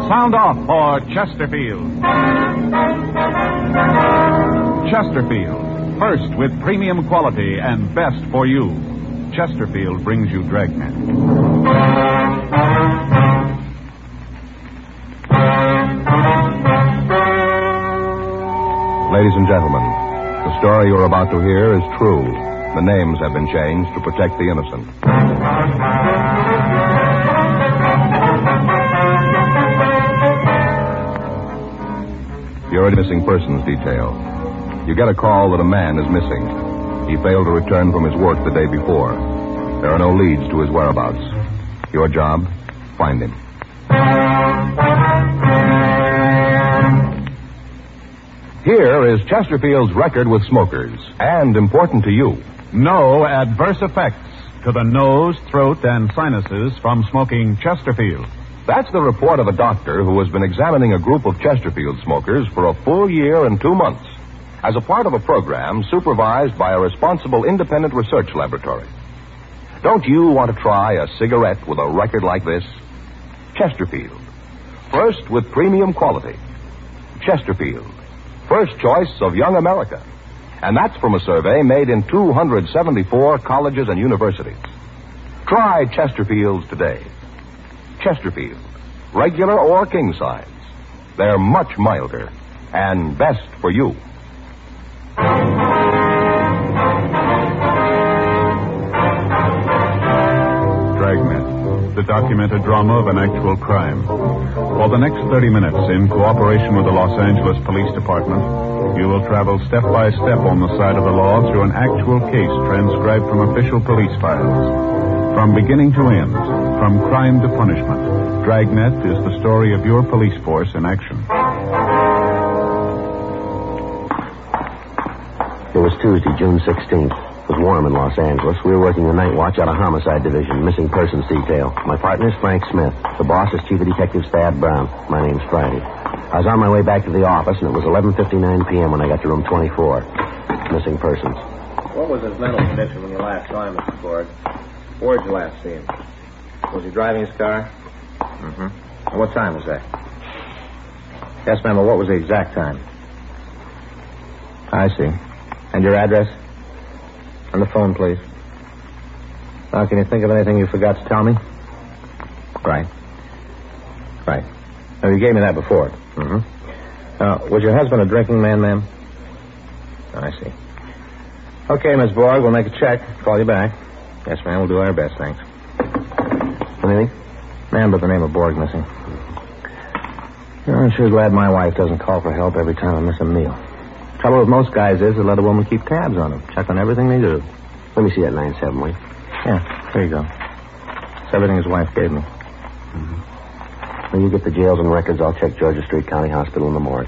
Sound off for Chesterfield. Chesterfield, first with premium quality and best for you. Chesterfield brings you Dragnet. Ladies and gentlemen, the story you're about to hear is true. The names have been changed to protect the innocent. You're a missing persons detail. You get a call that a man is missing. He failed to return from his work the day before. There are no leads to his whereabouts. Your job, find him. Here is Chesterfield's record with smokers, and important to you. No adverse effects to the nose, throat, and sinuses from smoking Chesterfield. That's the report of a doctor who has been examining a group of Chesterfield smokers for a full year and 2 months as a part of a program supervised by a responsible independent research laboratory. Don't you want to try a cigarette with a record like this? Chesterfield. First with premium quality. Chesterfield. First choice of young America. And that's from a survey made in 274 colleges and universities. Try Chesterfields today. Chesterfield. Regular or king size. They're much milder and best for you. Dragnet, the documented drama of an actual crime. For the next 30 minutes, in cooperation with the Los Angeles Police Department, you will travel step by step on the side of the law through an actual case transcribed from official police files. From beginning to end, from crime to punishment, Dragnet is the story of your police force in action. It was Tuesday, June 16th. It was warm in Los Angeles. We were working the night watch out of Homicide Division, missing persons detail. My partner's Frank Smith. The boss is Chief of Detectives Thad Brown. My name's Friday. I was on my way back to the office, and it was 11:59 p.m. when I got to room 24. Missing persons. What was his mental condition when you last saw him, Mr. Ford? Where'd you last see him? Was he driving his car? Mm-hmm. And what time was that? Yes, ma'am, but what was the exact time? I see. And your address? On the phone, please. Now, can you think of anything you forgot to tell me? Right. Right. Now, you gave me that before. Mm-hmm. Was your husband a drinking man, ma'am? I see. Okay, Miss Borg, we'll make a check. Call you back. Yes, ma'am, we'll do our best, thanks. Anything? Man, but the name of Borg missing. I'm sure glad my wife doesn't call for help every time I miss a meal. Trouble with most guys is they let a woman keep tabs on them, check on everything they do. Let me see that 9-7, will you? Yeah, here you go. It's everything his wife gave me. Mm-hmm. When you get the jails and records, I'll check Georgia Street County Hospital in the morgue.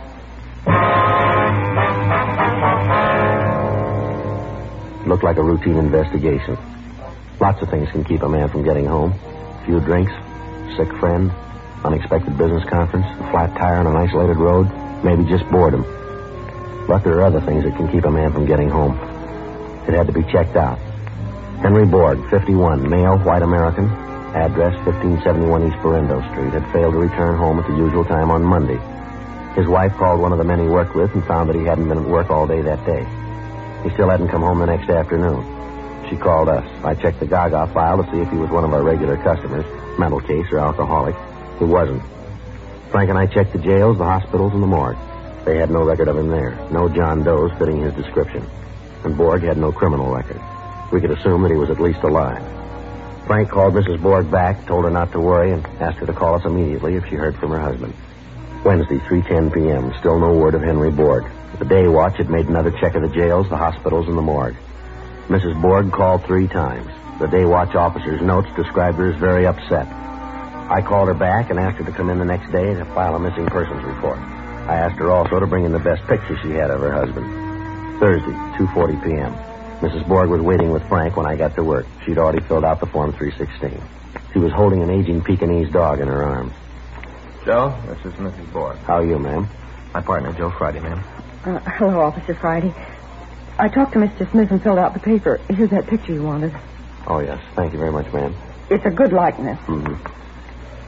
Looked like a routine investigation. Lots of things can keep a man from getting home. A few drinks, sick friend, unexpected business conference, a flat tire on an isolated road, maybe just boredom. But there are other things that can keep a man from getting home. It had to be checked out. Henry Borg, 51, male, white American, address 1571 East Berendo Street, had failed to return home at the usual time on Monday. His wife called one of the men he worked with and found that he hadn't been at work all day that day. He still hadn't come home the next afternoon. She called us. I checked the Gaga file to see if he was one of our regular customers, mental case or alcoholic. He wasn't. Frank and I checked the jails, the hospitals, and the morgue. They had no record of him there. No John Does fitting his description. And Borg had no criminal record. We could assume that he was at least alive. Frank called Mrs. Borg back, told her not to worry, and asked her to call us immediately if she heard from her husband. Wednesday, 3:10 p.m., still no word of Henry Borg. The day watch had made another check of the jails, the hospitals, and the morgue. Mrs. Borg called 3 times. The day watch officer's notes described her as very upset. I called her back and asked her to come in the next day to file a missing persons report. I asked her also to bring in the best picture she had of her husband. Thursday, 2:40 p.m. Mrs. Borg was waiting with Frank when I got to work. She'd already filled out the Form 316. She was holding an aging Pekingese dog in her arms. Joe, this is Mrs. Borg. How are you, ma'am? My partner, Joe Friday, ma'am. Hello, Officer Friday. I talked to Mr. Smith and filled out the paper. Here's that picture you wanted. Oh, yes. Thank you very much, ma'am. It's a good likeness. Mm-hmm.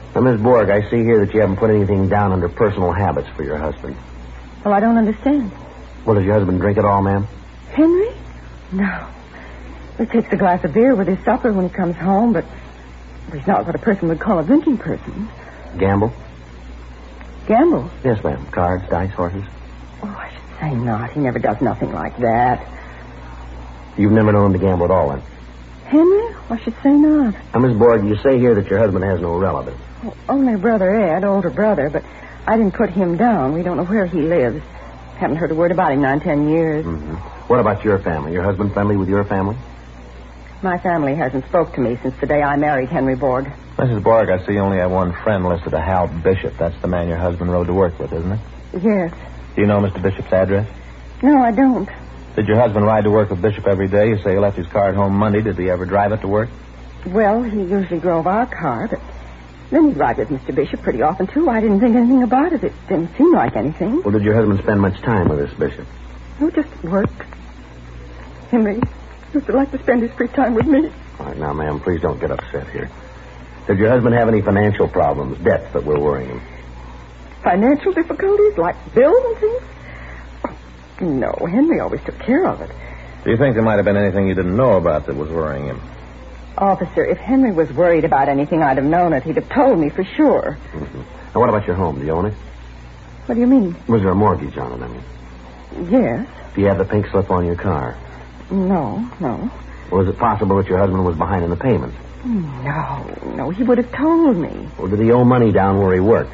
Now, Miss Borg, I see here that you haven't put anything down under personal habits for your husband. Well, I don't understand. Well, does your husband drink at all, ma'am? Henry? No. He takes a glass of beer with his supper when he comes home, but he's not what a person would call a drinking person. Gamble? Gamble? Yes, ma'am. Cards, dice, horses? Oh, I should say not. He never does nothing like that. You've never known him to gamble at all, then? Henry? I should say not. Now, Miss Borg, you say here that your husband has no relatives. Oh, only brother Ed, older brother, but I didn't put him down. We don't know where he lives. Haven't heard a word about him 9-10 years. Mm-hmm. What about your family? Your husband friendly with your family? My family hasn't spoke to me since the day I married Henry Borg. Mrs. Borg, I see you only have one friend listed, a Hal Bishop. That's the man your husband rode to work with, isn't it? Yes. Do you know Mr. Bishop's address? No, I don't. Did your husband ride to work with Bishop every day? You say he left his car at home Monday. Did he ever drive it to work? Well, he usually drove our car, but then he'd ride with Mr. Bishop pretty often, too. I didn't think anything about it. It didn't seem like anything. Well, did your husband spend much time with this Bishop? No, just work. Henry used to like to spend his free time with me. All right, now, ma'am, please don't get upset here. Did your husband have any financial problems, debts that were worrying him? Financial difficulties, like bills and things? Oh, no, Henry always took care of it. Do you think there might have been anything you didn't know about that was worrying him? Officer, if Henry was worried about anything, I'd have known it. He'd have told me for sure. Mm-hmm. Now, what about your home? Do you own it? What do you mean? Was there a mortgage on it, I mean? Yes. Do you have the pink slip on your car? No. Or is it possible that your husband was behind in the payments? No, he would have told me. Or did he owe money down where he worked?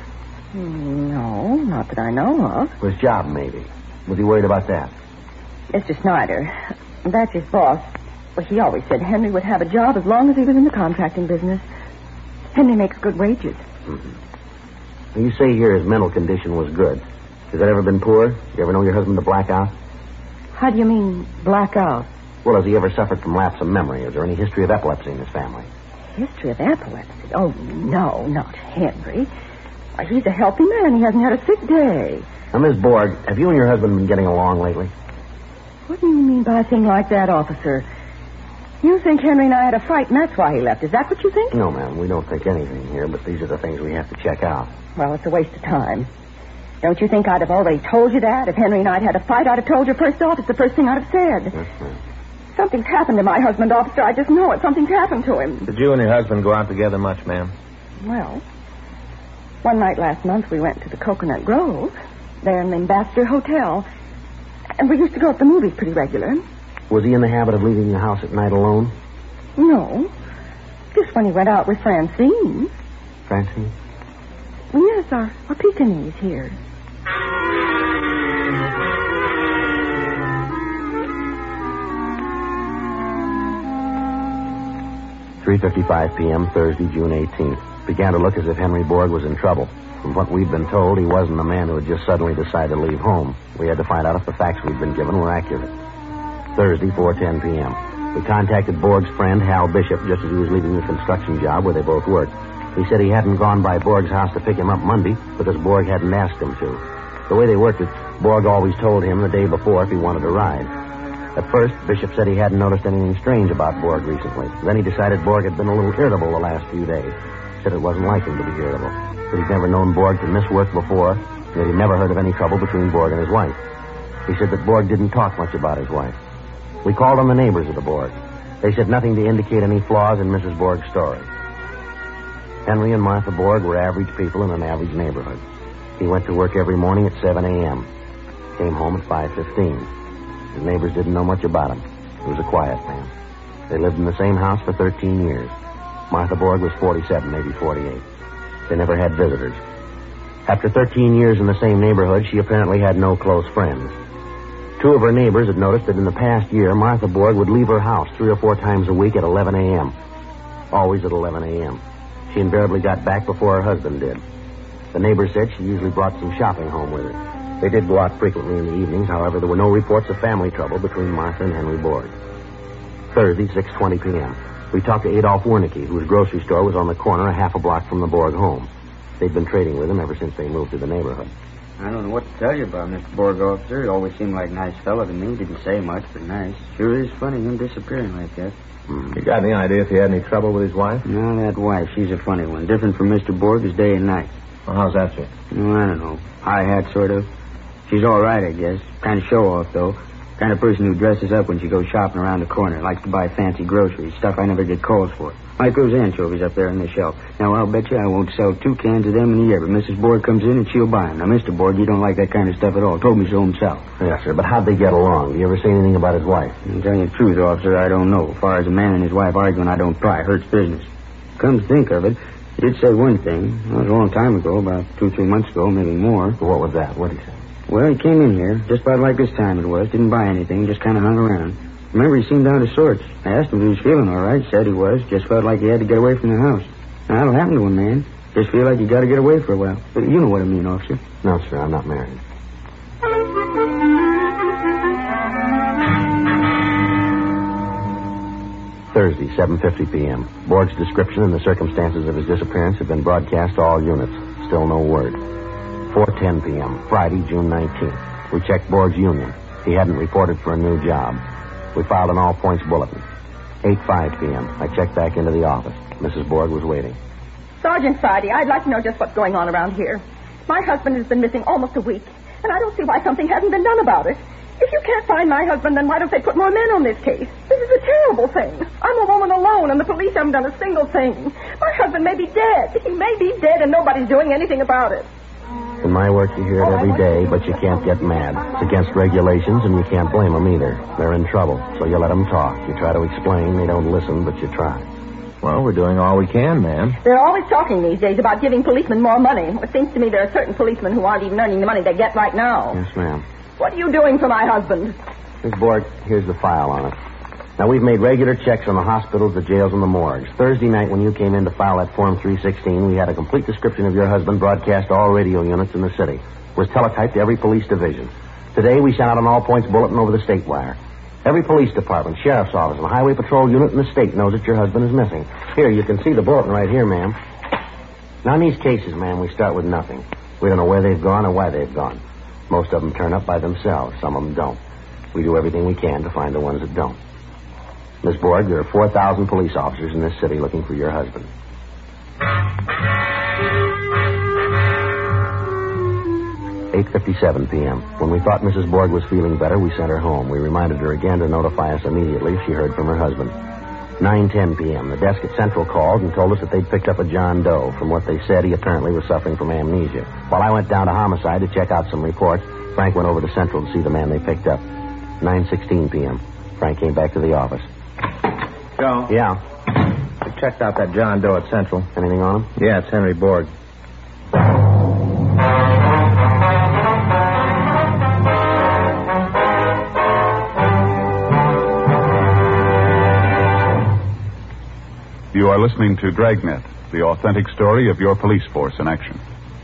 No, not that I know of. His job, maybe. Was he worried about that? Mr. Snyder, that's his boss. Well, he always said Henry would have a job as long as he was in the contracting business. Henry makes good wages. Mm-hmm. You say here his mental condition was good. Has that ever been poor? You ever know your husband to black out? How do you mean, black out? Well, has he ever suffered from lapse of memory? Is there any history of epilepsy in his family? History of epilepsy? Oh, no, not Henry. Why, he's a healthy man. He hasn't had a sick day. Now, Miss Borg, have you and your husband been getting along lately? What do you mean by a thing like that, officer? You think Henry and I had a fight, and that's why he left. Is that what you think? No, ma'am. We don't think anything here, but these are the things we have to check out. Well, it's a waste of time. Don't you think I'd have already told you that? If Henry and I'd had a fight, I'd have told you first off. It's the first thing I'd have said. Yes, ma'am. Something's happened to my husband, officer. I just know it. Something's happened to him. Did you and your husband go out together much, ma'am? Well, one night last month we went to the Coconut Grove, there in the Ambassador Hotel. And we used to go to the movies pretty regular. Was he in the habit of leaving the house at night alone? No. Just when he went out with Francine. Francine? Yes, our Pekingese here. "3:55 p.m., Thursday, June 18th. Began to look as if Henry Borg was in trouble. From what we'd been told, he wasn't a man who had just suddenly decided to leave home. We had to find out if the facts we'd been given were accurate. Thursday, 4:10 p.m. We contacted Borg's friend, Hal Bishop, just as he was leaving the construction job where they both worked. He said he hadn't gone by Borg's house to pick him up Monday because Borg hadn't asked him to. The way they worked it, Borg always told him the day before if he wanted to ride. At first, Bishop said he hadn't noticed anything strange about Borg recently. Then he decided Borg had been a little irritable the last few days. Said it wasn't like him to be irritable. That he'd never known Borg to miss work before, and that he'd never heard of any trouble between Borg and his wife. He said that Borg didn't talk much about his wife. We called on the neighbors of the Borg. They said nothing to indicate any flaws in Mrs. Borg's story. Henry and Martha Borg were average people in an average neighborhood. He went to work every morning at 7 a.m. Came home at 5:15. His neighbors didn't know much about him. He was a quiet man. They lived in the same house for 13 years. Martha Borg was 47, maybe 48. They never had visitors. After 13 years in the same neighborhood, she apparently had no close friends. Two of her neighbors had noticed that in the past year, Martha Borg would leave her house 3 or 4 times a week at 11 a.m. Always at 11 a.m. She invariably got back before her husband did. The neighbors said she usually brought some shopping home with her. They did go out frequently in the evenings. However, there were no reports of family trouble between Martha and Henry Borg. Thursday, 6:20 p.m. We talked to Adolph Wernicke, whose grocery store was on the corner a half a block from the Borg home. They'd been trading with him ever since they moved to the neighborhood. I don't know what to tell you about Mr. Borg, officer. He always seemed like a nice fellow to me. Didn't say much, but nice. Sure is funny, him disappearing like that. You got any idea if he had any trouble with his wife? No, that wife, she's a funny one. Different from Mr. Borg as day and night. Well, how's that, sir? No, I don't know. High hat, sort of. She's all right, I guess. Kind of show-off, though. Kind of person who dresses up when she goes shopping around the corner. Likes to buy fancy groceries, stuff I never get calls for. Like those anchovies up there on the shelf. Now, I'll bet you I won't sell 2 cans of them in a year, but Mrs. Borg comes in and she'll buy them. Now, Mr. Borg, you don't like that kind of stuff at all. Told me so himself. Yes, sir, but how'd they get along? Do you ever say anything about his wife? To tell you the truth, officer, I don't know. As far as a man and his wife arguing, I don't pry. Hurts business. Come to think of it, he did say one thing. That was a long time ago, about 2-3 months ago, maybe more. What was that? What did he say? Well, he came in here, just about like this time it was. Didn't buy anything, just kind of hung around. Remember, he seemed out of sorts. I asked him if he was feeling all right. Said he was. Just felt like he had to get away from the house. Now, that'll happen to a man. Just feel like you got to get away for a while. But you know what I mean, officer. No, sir, I'm not married. Thursday, 7:50 p.m. Borg's description and the circumstances of his disappearance have been broadcast to all units. Still no word. 4:10 p.m., Friday, June 19th. We checked Borg's union. He hadn't reported for a new job. We filed an all-points bulletin. 8:05 p.m., I checked back into the office. Mrs. Borg was waiting. Sergeant Friday, I'd like to know just what's going on around here. My husband has been missing almost a week, and I don't see why something hasn't been done about it. If you can't find my husband, then why don't they put more men on this case? This is a terrible thing. I'm a woman alone, and the police haven't done a single thing. My husband may be dead. He may be dead, and nobody's doing anything about it. In my work, you hear it every day, but you can't get mad. It's against regulations, and you can't blame them either. They're in trouble, so you let them talk. You try to explain. They don't listen, but you try. Well, we're doing all we can, ma'am. They're always talking these days about giving policemen more money. It seems to me there are certain policemen who aren't even earning the money they get right now. Yes, ma'am. What are you doing for my husband? Miss Borg, here's the file on it. Now, we've made regular checks on the hospitals, the jails, and the morgues. Thursday night, when you came in to file that Form 316, we had a complete description of your husband broadcast to all radio units in the city. It was teletyped to every police division. Today, we sent out an all-points bulletin over the state wire. Every police department, sheriff's office, and highway patrol unit in the state knows that your husband is missing. Here, you can see the bulletin right here, ma'am. Now, in these cases, ma'am, we start with nothing. We don't know where they've gone or why they've gone. Most of them turn up by themselves. Some of them don't. We do everything we can to find the ones that don't. Miss Borg, there are 4,000 police officers in this city looking for your husband. 8:57 p.m. When we thought Mrs. Borg was feeling better, we sent her home. We reminded her again to notify us immediately if she heard from her husband. 9:10 p.m. The desk at Central called and told us that they'd picked up a John Doe. From what they said, he apparently was suffering from amnesia. While I went down to Homicide to check out some reports, Frank went over to Central to see the man they picked up. 9:16 p.m. Frank came back to the office. Joe? Yeah. I checked out that John Doe at Central. Anything on him? Yeah, it's Henry Borg. You are listening to Dragnet, the authentic story of your police force in action.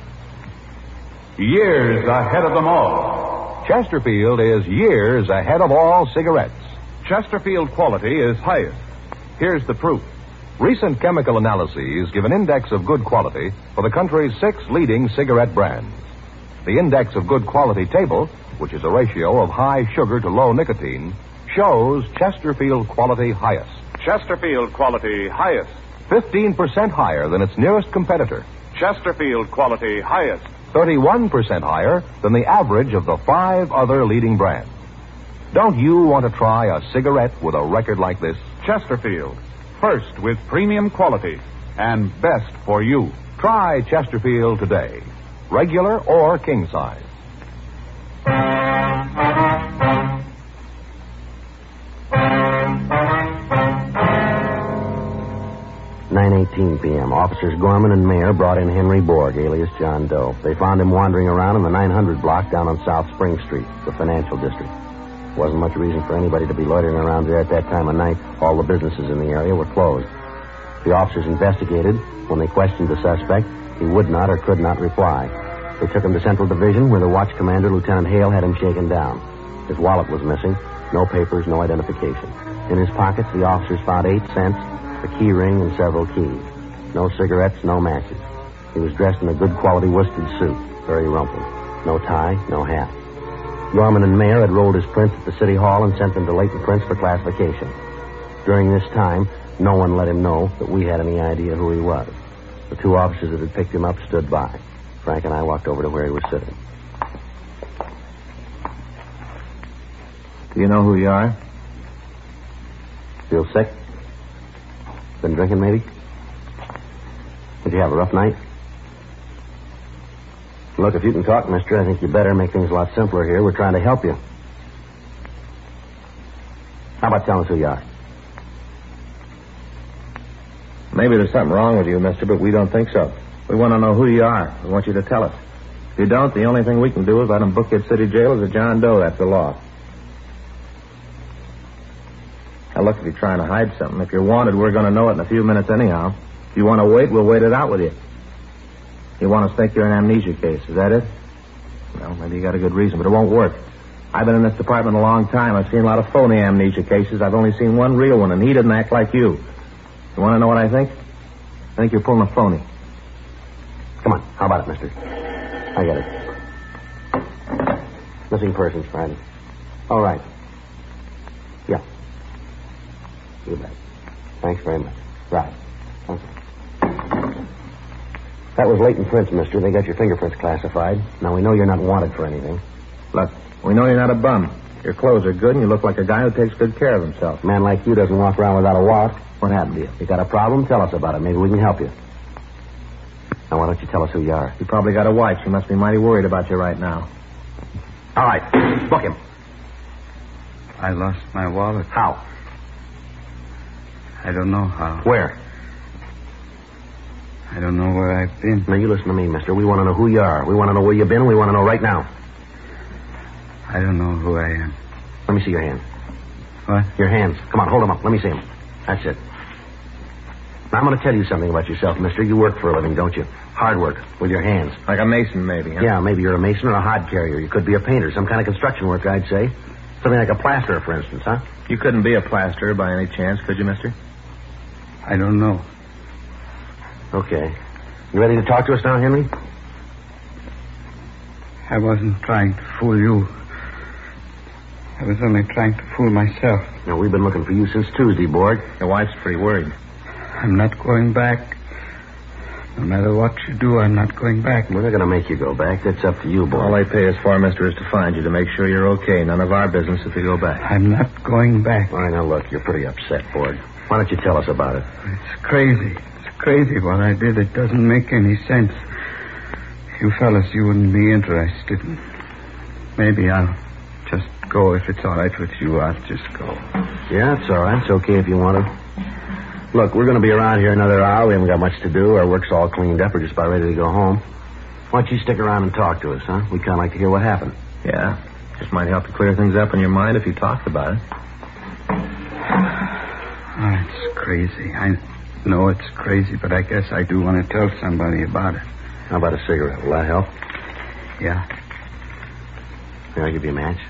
Years ahead of them all. Chesterfield is years ahead of all cigarettes. Chesterfield quality is highest. Here's the proof. Recent chemical analyses give an index of good quality for the country's 6 leading cigarette brands. The index of good quality table, which is a ratio of high sugar to low nicotine, shows Chesterfield quality highest. Chesterfield quality highest. 15% higher than its nearest competitor. Chesterfield quality highest. 31% higher than the average of the 5 other leading brands. Don't you want to try a cigarette with a record like this? Chesterfield. First with premium quality and best for you. Try Chesterfield today. Regular or king size. 9:18 p.m. Officers Gorman and Mayer brought in Henry Borg, alias John Doe. They found him wandering around in the 900 block down on South Spring Street, the financial district. Wasn't much reason for anybody to be loitering around there at that time of night. All the businesses in the area were closed. The officers investigated. When they questioned the suspect, he would not or could not reply. They took him to Central Division, where the watch commander, Lieutenant Hale, had him shaken down. His wallet was missing. No papers, no identification. In his pockets, the officers found 8 cents, a key ring, and several keys. No cigarettes, no matches. He was dressed in a good quality worsted suit, very rumpled. No tie, no hat. Gorman and Mayer had rolled his prints at the city hall and sent them to Leighton Prince for classification. During this time, no one let him know that we had any idea who he was. The two officers that had picked him up stood by. Frank and I walked over to where he was sitting. Do you know who you are? Feel sick? Been drinking, maybe? Did you have a rough night? Look, if you can talk, mister, I think you better make things a lot simpler here. We're trying to help you. How about telling us who you are? Maybe there's something wrong with you, mister, but we don't think so. We want to know who you are. We want you to tell us. If you don't, the only thing we can do is let him book you at City Jail as a John Doe. That's the law. Now, look, if you're trying to hide something, if you're wanted, we're going to know it in a few minutes anyhow. If you want to wait, we'll wait it out with you. You want us to think you're an amnesia case, is that it? Well, maybe you got a good reason, but it won't work. I've been in this department a long time. I've seen a lot of phony amnesia cases. I've only seen one real one, and he didn't act like you. You want to know what I think? I think you're pulling a phony. Come on, how about it, mister? I get it. Missing persons, Friday. All right. Yeah. You bet. Thanks very much. Right. Okay. That was Leighton Prince, mister. They got your fingerprints classified. Now, we know you're not wanted for anything. Look, we know you're not a bum. Your clothes are good, and you look like a guy who takes good care of himself. A man like you doesn't walk around without a wallet. What happened to you? You got a problem? Tell us about it. Maybe we can help you. Now, why don't you tell us who you are? You probably got a wife. She must be mighty worried about you right now. All right. Book him. I lost my wallet. How? I don't know how. Where? I don't know where I've been. Now, you listen to me, mister. We want to know who you are. We want to know where you've been, and we want to know right now. I don't know who I am. Let me see your hands. What? Your hands. Come on, hold them up. Let me see them. That's it. Now, I'm going to tell you something about yourself, mister. You work for a living, don't you? Hard work, with your hands. Like a mason, maybe, huh? Yeah, maybe you're a mason or a hod carrier. You could be a painter, some kind of construction work, I'd say. Something like a plasterer, for instance, huh? You couldn't be a plasterer by any chance, could you, mister? I don't know. Okay. You ready to talk to us now, Henry? I wasn't trying to fool you. I was only trying to fool myself. Now, we've been looking for you since Tuesday, Borg. Your wife's pretty worried. I'm not going back. No matter what you do, I'm not going back. We're not going to make you go back. That's up to you, Borg. All they pay us for, mister, is to find you, to make sure you're okay. None of our business if you go back. I'm not going back. All right, now, look, you're pretty upset, Borg. Why don't you tell us about it? It's crazy. It's crazy what I did. It doesn't make any sense. You fellas, you wouldn't be interested. Maybe I'll just go if it's all right with you. I'll just go. Yeah, it's all right. It's okay if you want to. Look, we're going to be around here another hour. We haven't got much to do. Our work's all cleaned up. We're just about ready to go home. Why don't you stick around and talk to us, huh? We'd kind of like to hear what happened. Yeah. Just might help you clear things up in your mind if you talked about it. Oh, it's crazy. I know it's crazy, but I guess I do want to tell somebody about it. How about a cigarette? Will that help? Yeah. May I give you a match?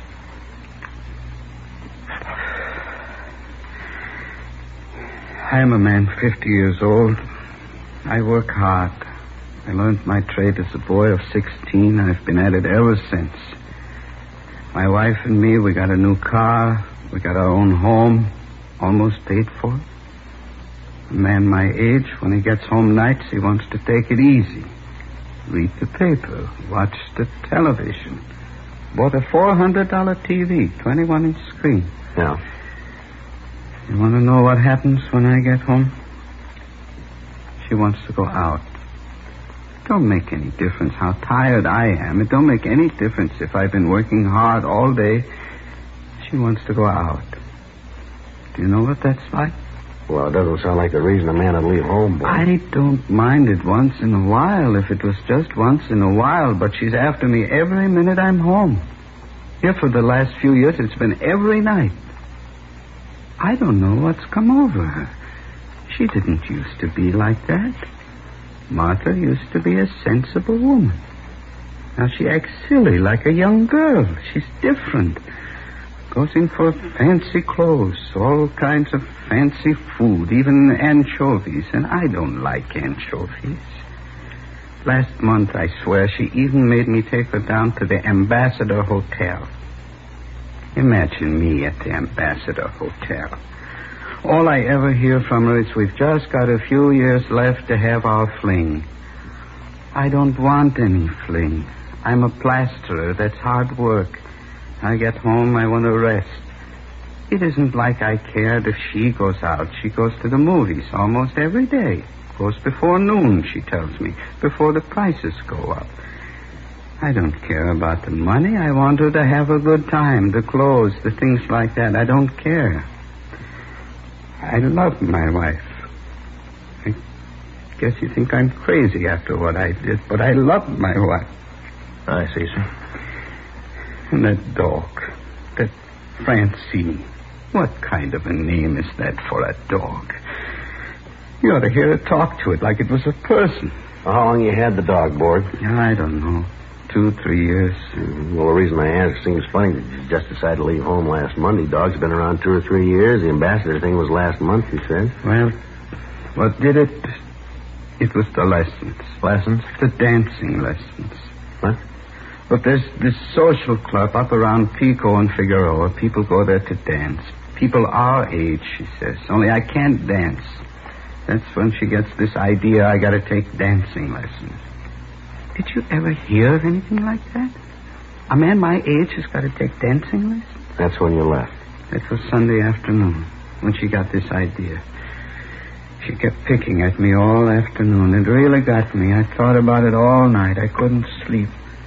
I'm a man 50 years old. I work hard. I learned my trade as a boy of 16. I've been at it ever since. My wife and me, we got a new car. We got our own home, almost paid for. A man my age, when he gets home nights, he wants to take it easy. Read the paper, watch the television. Bought a $400 TV, 21-inch screen. Yeah. You want to know what happens when I get home? She wants to go out. It don't make any difference how tired I am. It don't make any difference if I've been working hard all day. She wants to go out. Do you know what that's like? Well, it doesn't sound like the reason a man would leave home, boy. I don't mind it once in a while, if it was just once in a while, but she's after me every minute I'm home. Here for the last few years, it's been every night. I don't know what's come over her. She didn't used to be like that. Martha used to be a sensible woman. Now she acts silly like a young girl. She's different. Goes in for fancy clothes, all kinds of fancy food, even anchovies, and I don't like anchovies. Last month, I swear, she even made me take her down to the Ambassador Hotel. Imagine me at the Ambassador Hotel. All I ever hear from her is we've just got a few years left to have our fling. I don't want any fling. I'm a plasterer. That's hard work. I get home, I want to rest. It isn't like I cared if she goes out. She goes to the movies almost every day. Goes before noon, she tells me, before the prices go up. I don't care about the money. I want her to have a good time, the clothes, the things like that. I don't care. I love my wife. I guess you think I'm crazy after what I did, but I love my wife. I see, sir. And that dog, that Francine. What kind of a name is that for a dog? You ought to hear her talk to it like it was a person. Well, how long you had the dog, Borg? I don't know. 2-3 years. Well, the reason I asked, it seems funny that you just decided to leave home last Monday. Dog's been around 2 or 3 years. The ambassador thing was last month, you said. Well, what did it? It was the lessons. Lessons? The dancing lessons. What? But there's this social club up around Pico and Figueroa. People go there to dance. People our age, she says. Only I can't dance. That's when she gets this idea I got to take dancing lessons. Did you ever hear of anything like that? A man my age has got to take dancing lessons? That's when you left. It was Sunday afternoon when she got this idea. She kept picking at me all afternoon. It really got me. I thought about it all night. I couldn't sleep.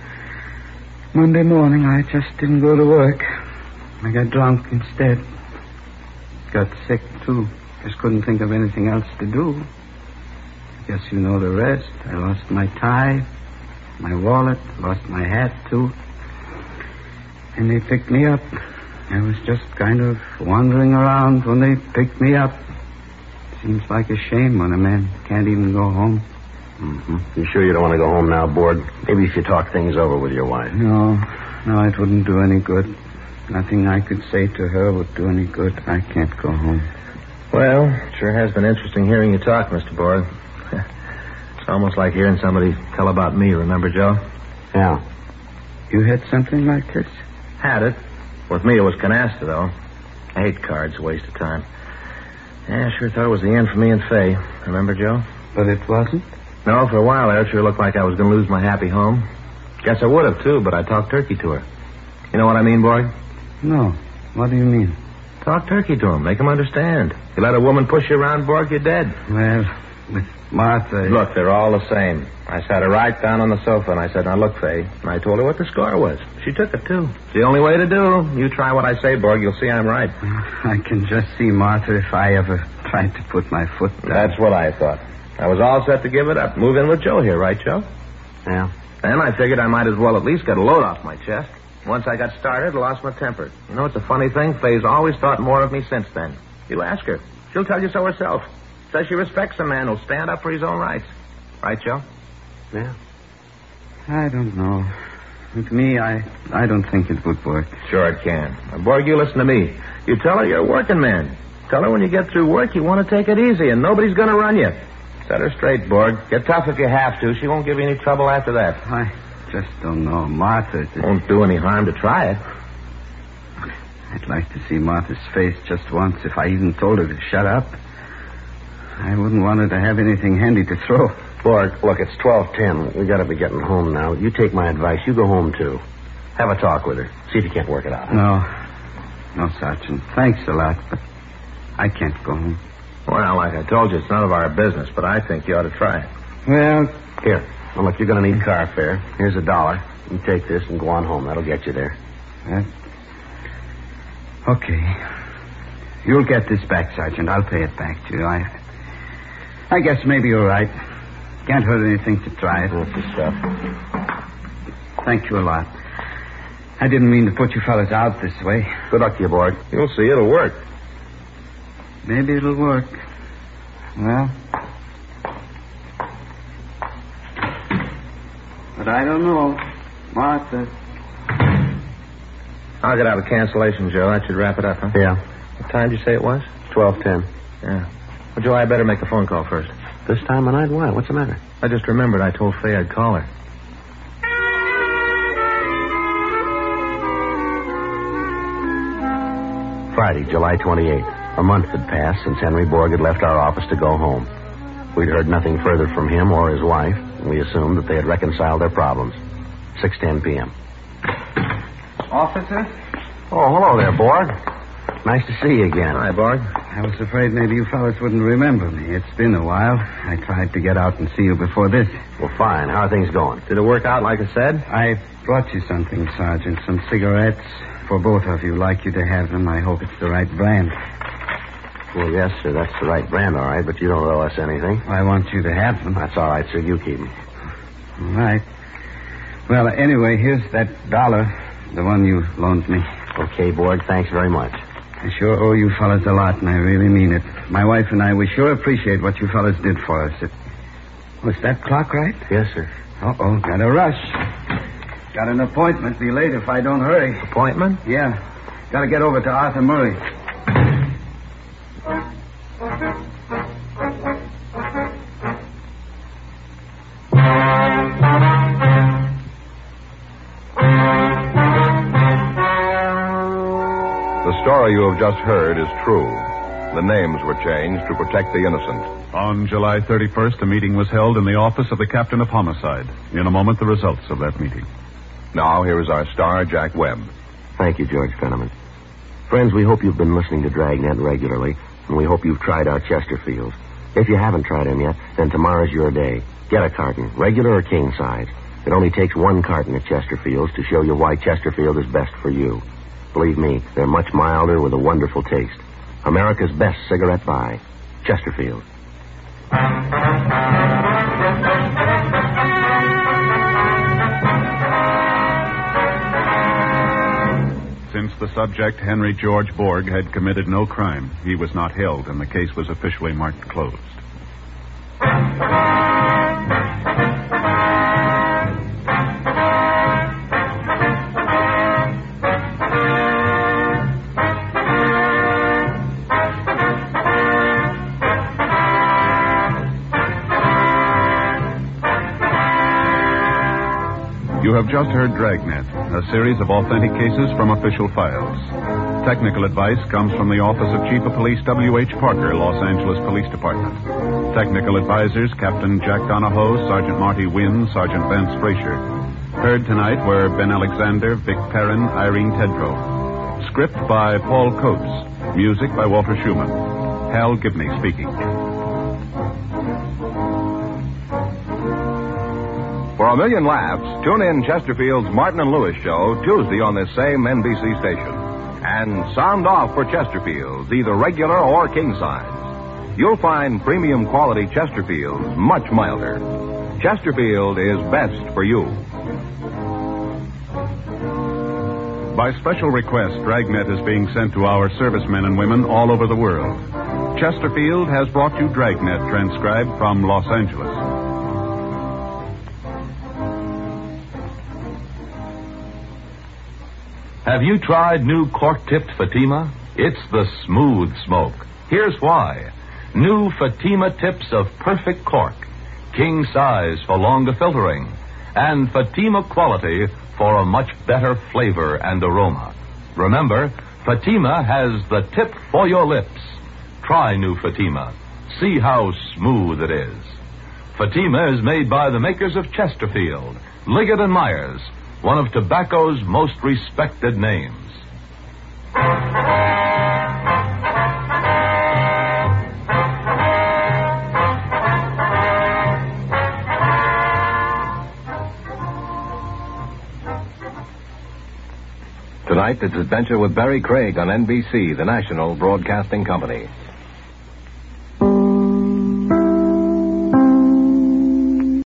Monday morning, I just didn't go to work. I got drunk instead. Got sick, too. Just couldn't think of anything else to do. I guess you know the rest. I lost my tie, my wallet, lost my hat, too. And they picked me up. I was just kind of wandering around when they picked me up. Seems like a shame when a man can't even go home. Mm-hmm. You sure you don't want to go home now, Borg? Maybe if you talk things over with your wife. No, it wouldn't do any good. Nothing I could say to her would do any good. I can't go home. Well, it sure has been interesting hearing you talk, Mr. Borg. It's almost like hearing somebody tell about me, remember, Joe? Yeah. You had something like this? Had it. With me, it was canasta, though. I hate cards, a waste of time. Yeah, I sure thought it was the end for me and Faye. Remember, Joe? But it wasn't? No, for a while there, it sure looked like I was going to lose my happy home. Guess I would have, too, but I talked turkey to her. You know what I mean, Borg? No. What do you mean? Talk turkey to him. Make him understand. You let a woman push you around, Borg, you're dead. Well, with Martha... Look, they're all the same. I sat her right down on the sofa, and I said, now, look, Faye. And I told her what the score was. She took it, too. It's the only way to do. You try what I say, Borg. You'll see I'm right. I can just see Martha if I ever tried to put my foot down. That's what I thought. I was all set to give it up. Move in with Joe here, right, Joe? Yeah. And I figured I might as well at least get a load off my chest. Once I got started, I lost my temper. You know, it's a funny thing. Faye's always thought more of me since then. You ask her. She'll tell you so herself. Says she respects a man who'll stand up for his own rights. Right, Joe? Yeah. I don't know. With me, I don't think it would work. Sure it can. Now, Borg, you listen to me. You tell her you're a working man. Tell her when you get through work, you want to take it easy, and nobody's going to run you. Set her straight, Borg. Get tough if you have to. She won't give you any trouble after that. I just don't know. Martha... Won't do any harm to try it. I'd like to see Martha's face just once if I even told her to shut up. I wouldn't want her to have anything handy to throw. Borg, look, it's 12:10. We got to be getting home now. You take my advice. You go home, too. Have a talk with her. See if you can't work it out. No, Sergeant. Thanks a lot, but I can't go home. Well, like I told you, it's none of our business, but I think you ought to try it. Well, here. Well, look, you're going to need car fare. Here's $1. You take this and go on home. That'll get you there. Okay. You'll get this back, Sergeant. I'll pay it back to you. I guess maybe you're right. Can't hurt anything to try it. That's the stuff. Thank you a lot. I didn't mean to put you fellas out this way. Good luck to you, Borg. You'll see, it'll work. Maybe it'll work. Well... But I don't know. Martha. I'll get out of cancellation, Joe. That should wrap it up, huh? Yeah. What time did you say it was? 12:10. Yeah. Well, Joe, I better make a phone call first. This time of night? Why? What's the matter? I just remembered I told Faye I'd call her. Friday, July 28th. A month had passed since Henry Borg had left our office to go home. We'd heard nothing further from him or his wife, and we assumed that they had reconciled their problems. 6:10 p.m. Officer? Oh, hello there, Borg. Nice to see you again. Hi, Borg. I was afraid maybe you fellas wouldn't remember me. It's been a while. I tried to get out and see you before this. Well, fine. How are things going? Did it work out like I said? I brought you something, Sergeant. Some cigarettes for both of you. Like you to have them. I hope it's the right brand. Well, yes, sir. That's the right brand, all right, but you don't owe us anything. I want you to have them. That's all right, sir. You keep them. All right. Well, anyway, here's that $1, the one you loaned me. Okay, Borg. Thanks very much. I sure owe you fellas a lot, and I really mean it. My wife and I, we sure appreciate what you fellas did for us. Was that clock right? Yes, sir. Uh-oh, gotta rush. Got an appointment. Be late if I don't hurry. Appointment? Yeah. Gotta get over to Arthur Murray. The story you have just heard is true. The names were changed to protect the innocent. On July 31st, a meeting was held in the office of the captain of homicide. In a moment, the results of that meeting. Now, here is our star, Jack Webb. Thank you, George Fenneman. Friends, we hope you've been listening to Dragnet regularly, and we hope you've tried our Chesterfields. If you haven't tried them yet, then tomorrow's your day. Get a carton, regular or king size. It only takes one carton of Chesterfields to show you why Chesterfield is best for you. Believe me, they're much milder with a wonderful taste. America's best cigarette buy, Chesterfield. Since the subject, Henry George Borg, had committed no crime, he was not held, and the case was officially marked closed. You have just heard Dragnet, a series of authentic cases from official files. Technical advice comes from the Office of Chief of Police W.H. Parker, Los Angeles Police Department. Technical advisors Captain Jack Donahoe, Sergeant Marty Wynn, Sergeant Vance Frazier. Heard tonight were Ben Alexander, Vic Perrin, Irene Tedrow. Script by Paul Coates. Music by Walter Schumann. Hal Gibney speaking. For a million laughs, tune in Chesterfield's Martin and Lewis show Tuesday on this same NBC station. And sound off for Chesterfields, either regular or king size. You'll find premium quality Chesterfields much milder. Chesterfield is best for you. By special request, Dragnet is being sent to our servicemen and women all over the world. Chesterfield has brought you Dragnet, transcribed from Los Angeles. Have you tried new cork-tipped Fatima? It's the smooth smoke. Here's why. New Fatima tips of perfect cork, king size for longer filtering, and Fatima quality for a much better flavor and aroma. Remember, Fatima has the tip for your lips. Try new Fatima. See how smooth it is. Fatima is made by the makers of Chesterfield, Liggett & Myers, one of tobacco's most respected names. Tonight, it's Adventure with Barry Craig on NBC, the national broadcasting company.